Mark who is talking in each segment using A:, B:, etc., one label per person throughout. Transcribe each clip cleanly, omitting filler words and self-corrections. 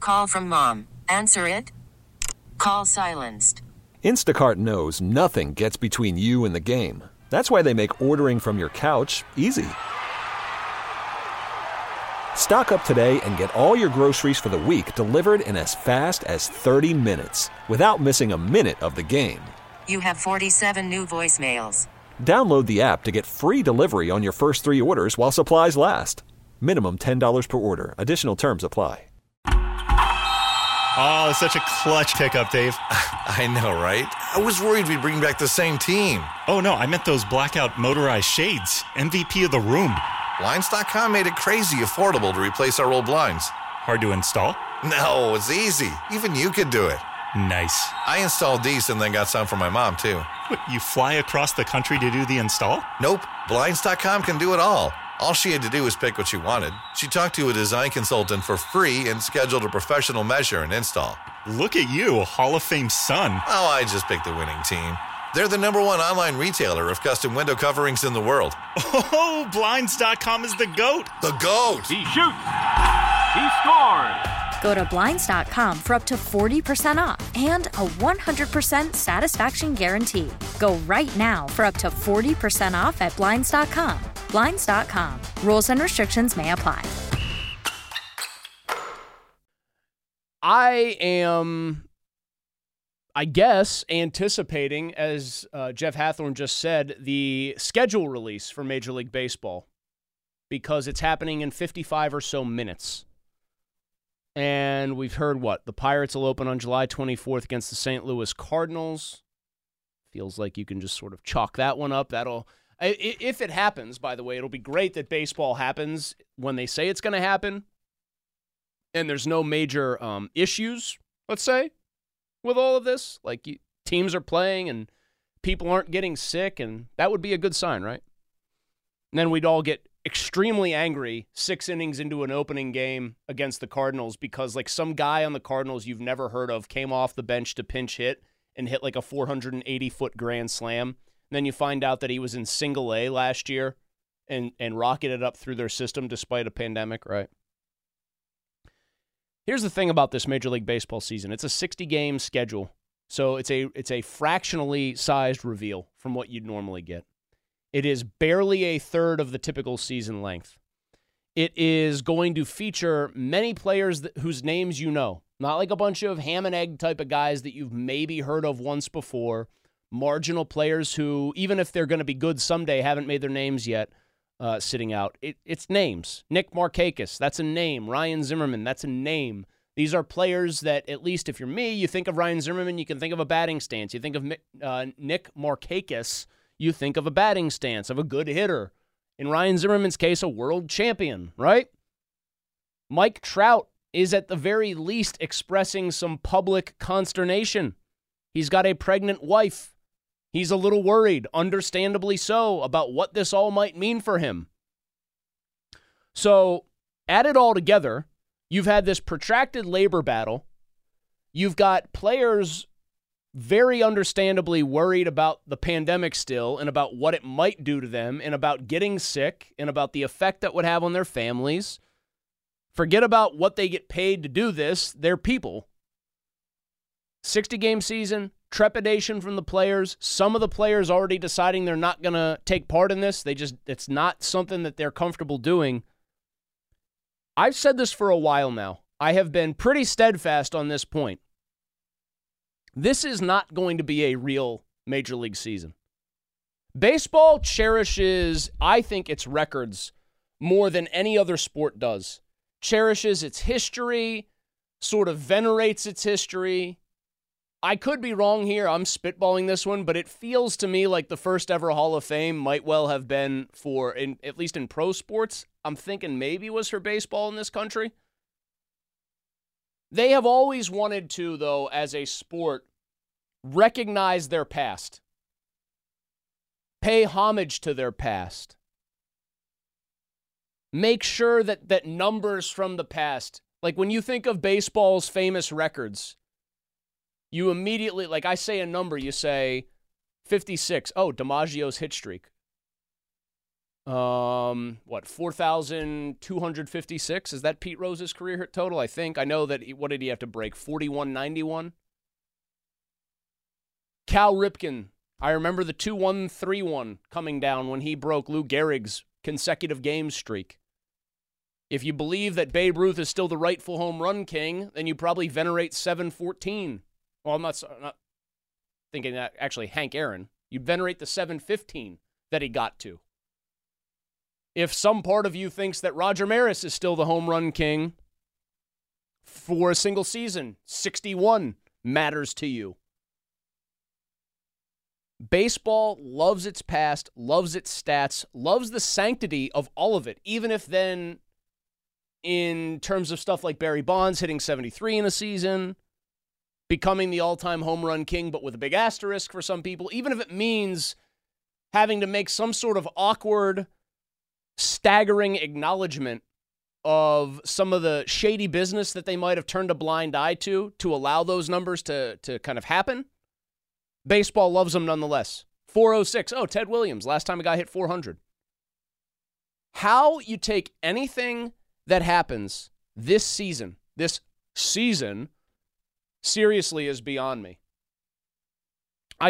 A: Call from mom. Answer it. Call silenced.
B: Instacart knows nothing gets between you and the game. That's why they make ordering from your couch easy. Stock up today and get all your groceries for the week delivered in as fast as 30 minutes without missing a minute of the game.
A: You have 47 new voicemails.
B: Download the app to get free delivery on your first 3 orders while supplies last. Minimum $10 per order. Additional terms apply.
C: Oh, such a clutch pickup, Dave.
D: I know, right? I was worried we'd bring back the same team.
C: Oh, no, I meant those blackout motorized shades. MVP of the room.
D: Blinds.com made it crazy affordable to replace our old blinds.
C: Hard to install?
D: No, it's easy. Even you could do it.
C: Nice.
D: I installed these and then got some for my mom, too.
C: What, you fly across the country to do the install?
D: Nope. Blinds.com can do it all. All she had to do was pick what she wanted. She talked to a design consultant for free and scheduled a professional measure and install.
C: Look at you, Hall of Fame son.
D: Oh, I just picked the winning team. They're the #1 online retailer of custom window coverings in the world.
C: Oh, Blinds.com is the GOAT.
D: The GOAT.
E: He shoots. He scores.
F: Go to Blinds.com for up to 40% off and a 100% satisfaction guarantee. Go right now for up to 40% off at Blinds.com. Blinds.com. Rules and restrictions may apply.
G: I am, I guess, anticipating, as Jeff Hathorn just said, the schedule release for Major League Baseball because it's happening in 55 or so minutes. And we've heard what? The Pirates will open on July 24th against the St. Louis Cardinals. Feels like you can just sort of chalk that one up. If it happens, by the way, it'll be great that baseball happens when they say it's going to happen. And there's no major issues, let's say, with all of this. Like teams are playing and people aren't getting sick, and that would be a good sign, right? And then we'd all get extremely angry 6 innings into an opening game against the Cardinals because like some guy on the Cardinals you've never heard of came off the bench to pinch hit and hit like a 480-foot grand slam. And then you find out that he was in single A last year and rocketed up through their system despite a pandemic, right? Here's the thing about this Major League Baseball season. It's a 60-game schedule, so it's a fractionally sized reveal from what you'd normally get. It is barely a third of the typical season length. It is going to feature many players whose names you know, not like a bunch of ham and egg type of guys that you've maybe heard of once before, marginal players who, even if they're going to be good someday, haven't made their names yet. Sitting out. It's names. Nick Markakis, that's a name. Ryan Zimmerman, that's a name. These are players that, at least if you're me, you think of Ryan Zimmerman, you can think of a batting stance. You think of Nick Markakis, you think of a batting stance, of a good hitter. In Ryan Zimmerman's case, a world champion, right? Mike Trout is at the very least expressing some public consternation. He's got a pregnant wife. He's a little worried, understandably so, about what this all might mean for him. So, add it all together, you've had this protracted labor battle. You've got players very understandably worried about the pandemic still and about what it might do to them and about getting sick and about the effect that would have on their families. Forget about what they get paid to do this. They're people. 60-game season. Trepidation from the players. Some of the players already deciding they're not going to take part in this. It's not something that they're comfortable doing. I've said this for a while now. I have been pretty steadfast on this point. This is not going to be a real Major League season. Baseball cherishes, I think, its records more than any other sport does. Cherishes its history, sort of venerates its history. I could be wrong here. I'm spitballing this one, but it feels to me like the first ever Hall of Fame might well have been for, at least in pro sports, I'm thinking maybe was for baseball in this country. They have always wanted to, though, as a sport, recognize their past. Pay homage to their past. Make sure that numbers from the past, like when you think of baseball's famous records, you immediately, like I say a number, you say 56. Oh, DiMaggio's hit streak. What, 4,256? Is that Pete Rose's career hit total? I think. I know that, what did he have to break? 4191? Cal Ripken. I remember the 2-1-3-1 coming down when he broke Lou Gehrig's consecutive game streak. If you believe that Babe Ruth is still the rightful home run king, then you probably venerate 714. Well, I'm not thinking that, actually, Hank Aaron. You venerate the 715 that he got to. If some part of you thinks that Roger Maris is still the home run king for a single season, 61 matters to you. Baseball loves its past, loves its stats, loves the sanctity of all of it, even if then, in terms of stuff like Barry Bonds hitting 73 in a season, becoming the all-time home run king, but with a big asterisk for some people, even if it means having to make some sort of awkward, staggering acknowledgement of some of the shady business that they might have turned a blind eye to allow those numbers to kind of happen, baseball loves them nonetheless. 406. Oh, Ted Williams. Last time a guy hit 400. How you take anything that happens this season, seriously is beyond me. I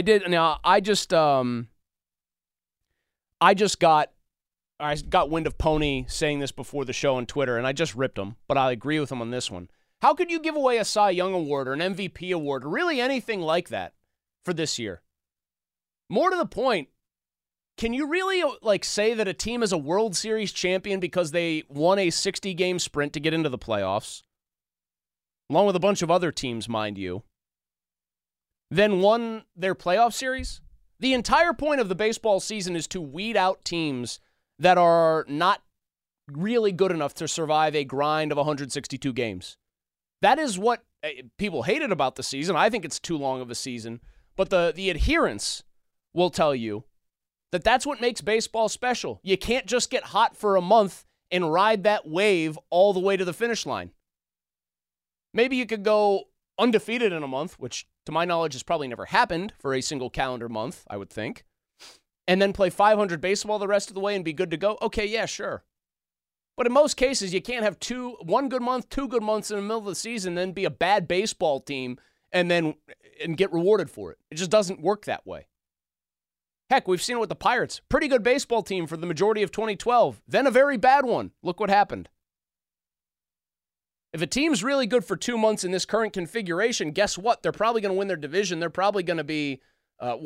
G: got wind of Pony saying this before the show on Twitter, and I just ripped him, but I agree with him on this one. How could you give away a Cy Young Award or an MVP award, or really anything like that, for this year? More to the point, can you really say that a team is a World Series champion because they won a 60-game sprint to get into the playoffs, along with a bunch of other teams, mind you, then won their playoff series? The entire point of the baseball season is to weed out teams that are not really good enough to survive a grind of 162 games. That is what people hated about the season. I think it's too long of a season. But the adherents will tell you that that's what makes baseball special. You can't just get hot for a month and ride that wave all the way to the finish line. Maybe you could go undefeated in a month, which to my knowledge has probably never happened for a single calendar month, I would think, and then play 500 baseball the rest of the way and be good to go. Okay, yeah, sure. But in most cases, you can't have one good month, 2 good months in the middle of the season, then be a bad baseball team and get rewarded for it. It just doesn't work that way. Heck, we've seen it with the Pirates. Pretty good baseball team for the majority of 2012. Then a very bad one. Look what happened. If a team's really good for 2 months in this current configuration, guess what? They're probably going to win their division. They're probably going to be, a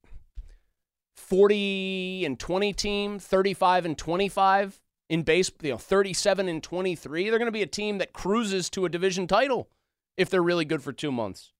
G: 40-20 team, 35-25 in base, 37-23. They're going to be a team that cruises to a division title if they're really good for 2 months.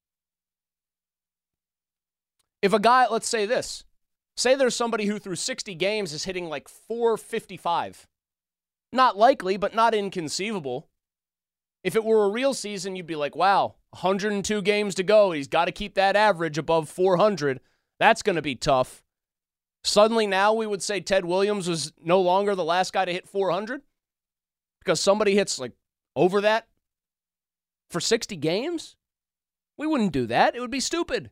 G: If a guy, let's say this, say there's somebody who through 60 games is hitting like 455. Not likely, but not inconceivable. If it were a real season, you'd be like, wow, 102 games to go. He's got to keep that average above 400. That's going to be tough. Suddenly now we would say Ted Williams was no longer the last guy to hit 400 because somebody hits over that for 60 games? We wouldn't do that. It would be stupid.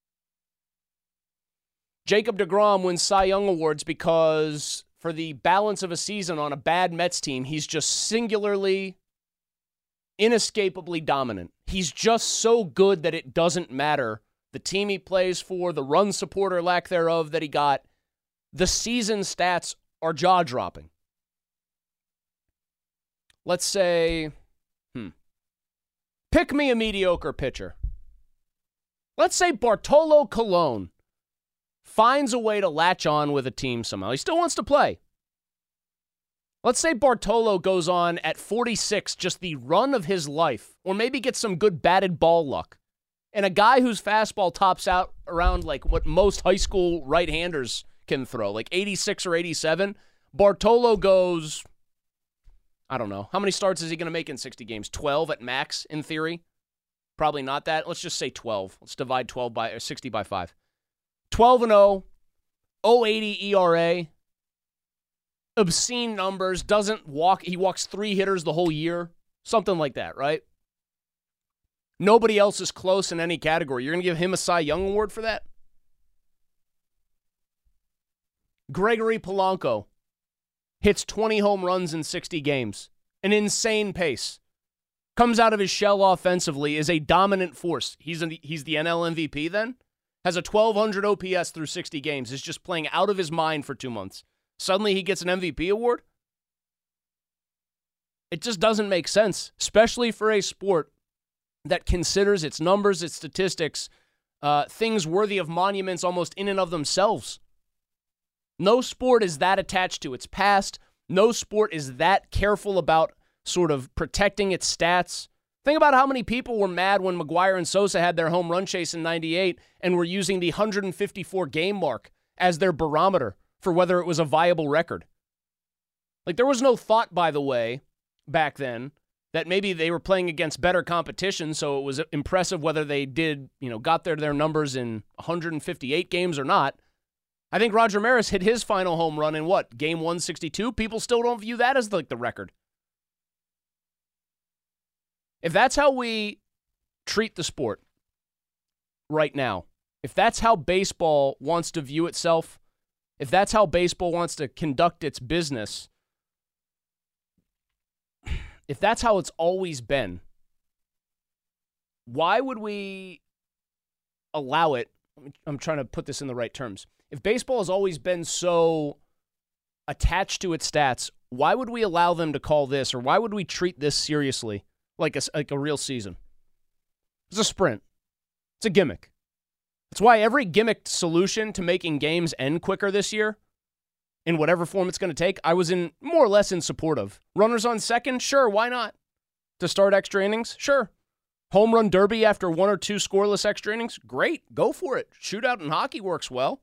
G: Jacob deGrom wins Cy Young Awards because for the balance of a season on a bad Mets team, he's just singularly, inescapably dominant. He's just so good that it doesn't matter the team he plays for, the run support or lack thereof that he got. The season stats are jaw-dropping. Let's say, pick me a mediocre pitcher. Let's say Bartolo Colon finds a way to latch on with a team somehow. He still wants to play. Let's say Bartolo goes on at 46, just the run of his life, or maybe gets some good batted ball luck. And a guy whose fastball tops out around what most high school right-handers can throw, 86 or 87. Bartolo goes, I don't know. How many starts is he going to make in 60 games? 12 at max, in theory? Probably not that. Let's just say 12. Let's divide 60 by 5. 12-0, 0.80 ERA, obscene numbers, doesn't walk. He walks 3 hitters the whole year, something like that, right? Nobody else is close in any category. You're going to give him a Cy Young Award for that? Gregory Polanco hits 20 home runs in 60 games. An insane pace. Comes out of his shell offensively, is a dominant force. He's the NL MVP then? Has a 1,200 OPS through 60 games, is just playing out of his mind for 2 months. Suddenly he gets an MVP award? It just doesn't make sense, especially for a sport that considers its numbers, its statistics, things worthy of monuments almost in and of themselves. No sport is that attached to its past. No sport is that careful about sort of protecting its stats. Think about how many people were mad when McGwire and Sosa had their home run chase in 98 and were using the 154 game mark as their barometer for whether it was a viable record. Like, there was no thought, by the way, back then, that maybe they were playing against better competition, so it was impressive whether they got their numbers in 158 games or not. I think Roger Maris hit his final home run in game 162? People still don't view that as like the record. If that's how we treat the sport right now, if that's how baseball wants to view itself, if that's how baseball wants to conduct its business, if that's how it's always been, why would we allow it? I'm trying to put this in the right terms. If baseball has always been so attached to its stats, why would we allow them to call this, or why would we treat this seriously like a real season? It's a sprint. It's a gimmick. That's why every gimmicked solution to making games end quicker this year, in whatever form it's going to take, I was more or less in support of. Runners on second? Sure, why not? To start extra innings? Sure. Home run derby after 1 or 2 scoreless extra innings? Great, go for it. Shootout in hockey works well.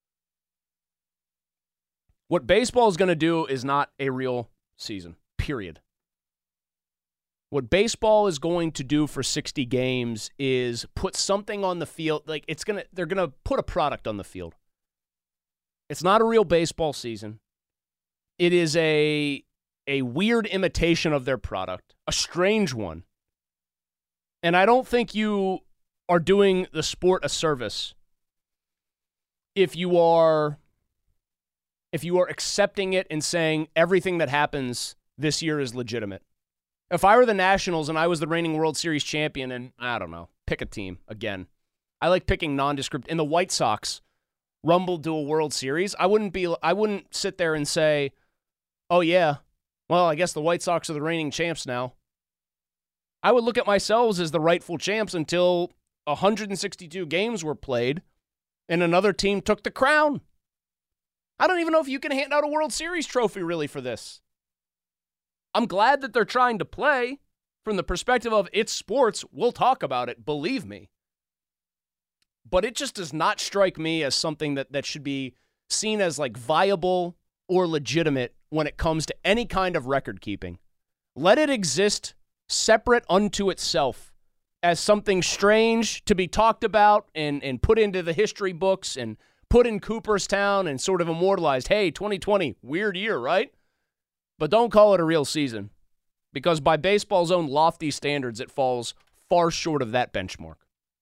G: What baseball is going to do is not a real season, period. What baseball is going to do for 60 games is put something on the field. Like, they're going to put a product on the field. It's not a real baseball season. It is a weird imitation of their product, a strange one. And I don't think you are doing the sport a service if you are accepting it and saying everything that happens this year is legitimate. If I were the Nationals and I was the reigning World Series champion, and I don't know, pick a team again. I like picking nondescript. And the White Sox rumbled to a World Series. I wouldn't sit there and say, "Oh yeah, well, I guess the White Sox are the reigning champs now." I would look at myself as the rightful champs until 162 games were played and another team took the crown. I don't even know if you can hand out a World Series trophy really for this. I'm glad that they're trying to play from the perspective of it's sports. We'll talk about it, believe me. But it just does not strike me as something that should be seen as like viable or legitimate when it comes to any kind of record keeping. Let it exist separate unto itself as something strange to be talked about and put into the history books and put in Cooperstown and sort of immortalized. Hey, 2020, weird year, right? But don't call it a real season, because by baseball's own lofty standards, it falls far short of that benchmark.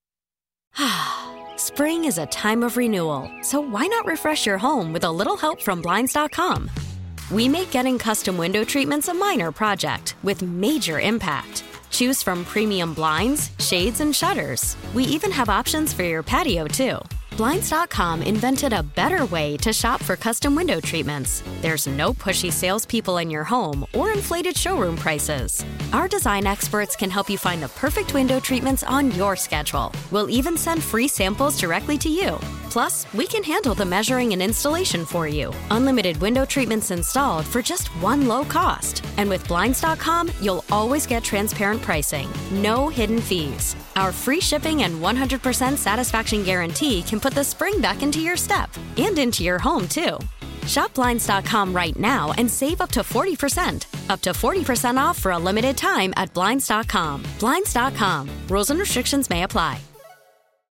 F: Spring is a time of renewal, so why not refresh your home with a little help from Blinds.com? We make getting custom window treatments a minor project with major impact. Choose from premium blinds, shades, and shutters. We even have options for your patio, too. Blinds.com invented a better way to shop for custom window treatments. There's no pushy salespeople in your home or inflated showroom prices. Our design experts can help you find the perfect window treatments on your schedule. We'll even send free samples directly to you. Plus, we can handle the measuring and installation for you. Unlimited window treatments installed for just one low cost. And with Blinds.com, you'll always get transparent pricing. No hidden fees. Our free shipping and 100% satisfaction guarantee can put the spring back into your step and into your home, too. Shop Blinds.com right now and save up to 40%. Up to 40% off for a limited time at Blinds.com. Blinds.com. Rules and restrictions may apply.